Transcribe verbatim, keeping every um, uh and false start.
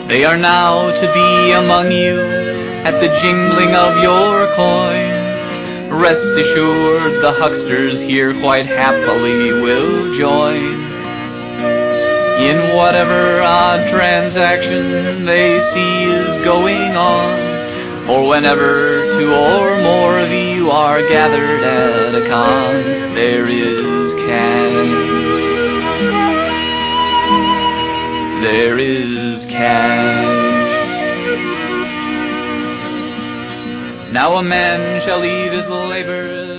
They are now to be among you at the jingling of your coin. Rest assured the hucksters here quite happily will join in whatever odd transaction they see is going on. For whenever two or more of you are gathered at a con, there is cash. There is cash. Now a man shall leave his labors